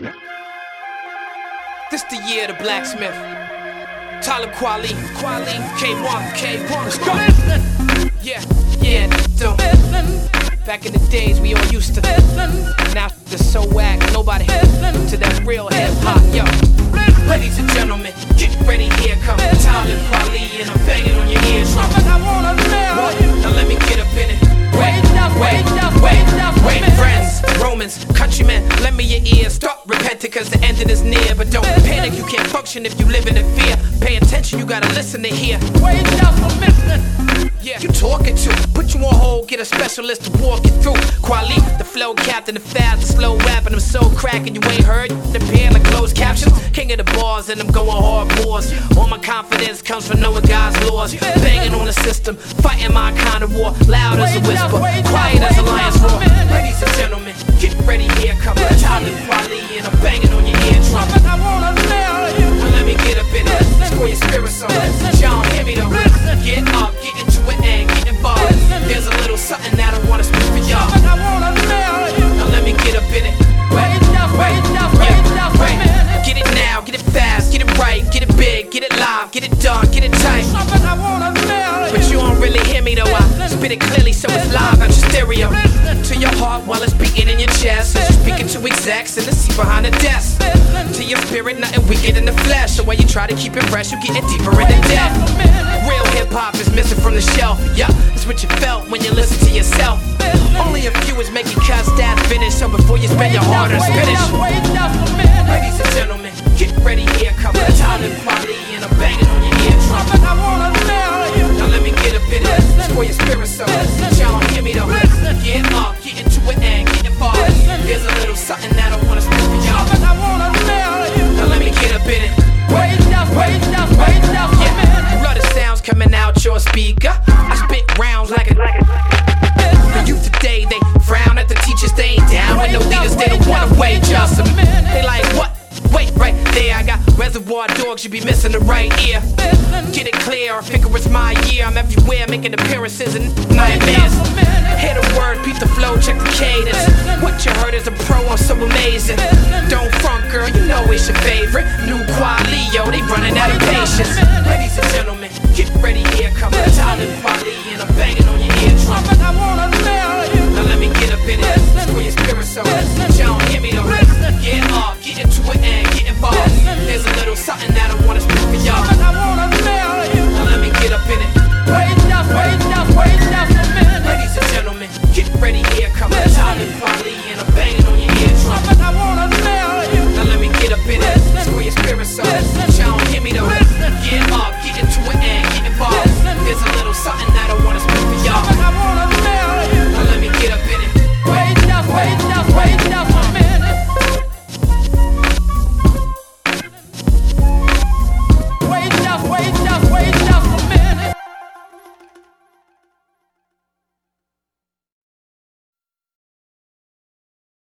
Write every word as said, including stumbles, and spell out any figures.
This the year of the blacksmith. Talib Kweli, Kweli, K one, K one, let's go. Yeah, yeah, though. Back in the days we all used to. Now it's so whack, nobody to that real hip hop, yo. Ladies and gentlemen, get ready, here comes Talib Kweli, and I'm banging on your eardrum. Now let me get up in it. Wait, wait, wait, wait, friends, Romans, countrymen, lend me your ears. Start repenting cause the ending is near. But don't panic, you can't function if you live in fear. Pay attention, you gotta listen to hear. Wait up for listening. Yeah, you talking to, put you on hold, get a specialist to walk you through. Kweli, the flow captain, the fast, the slow rapping, I'm so cracking, you ain't heard. The pen like closed captions, king of the bars, and I'm going hard bores. All my confidence comes from knowing God's laws. Banging on the system, fighting my kind of war. Loud as a whisper, quiet as a lion's roar. Ladies and gentlemen, get ready, here comes Talib Kweli, and I'm banging on your eardrum. Now let me get up in it, let's pour your spirits on. Y'all hear me though, get up, get into it and get involved. There's a little something that I wanna speak for y'all. Now let me get up in it. Wait, wait, wait, wait. Get it now, get it fast, get it right, get it big, get it live, get it done, get it tight. But you don't really hear me though, I spit it clearly so it's live, not your stereo. To your heart while it's beating in your chest. As you're speaking to execs in the seat behind the desk. To your spirit, nothing weaker than the flesh. So while you try to keep it fresh, you getting deeper into death. Real hip-hop is missing from the shelf. Yup, that's what you felt when you listen to yourself. Only a few is making cuts that finish. So before you spend your hard-earned spinach. Ladies and gentlemen, get ready, here comes Talib Kweli, and I'm banging on your eardrum. Now let me get up in it, let's pour your spirit so y'all don't hear me though. Get up, get into it and get involved. There's a little something that I wanna speak for y'all. Now let me get up in it. Wait up, wait up, wait up. Yeah, blood of sounds coming out your speaker. I spit rounds like a The youth today, they frown at the teachers, they ain't down with no leaders, they don't wanna wait just a minute. They like, what? Wait right there, I got Reservoir Dogs, you be missing the right ear. Get it clear, I figure it's my year. I'm everywhere making appearances and nightmares. Hear the word, beat the flow, check the cadence. What you heard is a pro, I'm so amazing. Don't front, girl, you know it's your favorite. New Kweli, yo, they running out of patience. Ladies and gentlemen, get ready, here comes Talib Kweli, and I'm banging on your eardrum. Now let me get up in it, let's pour your spirit so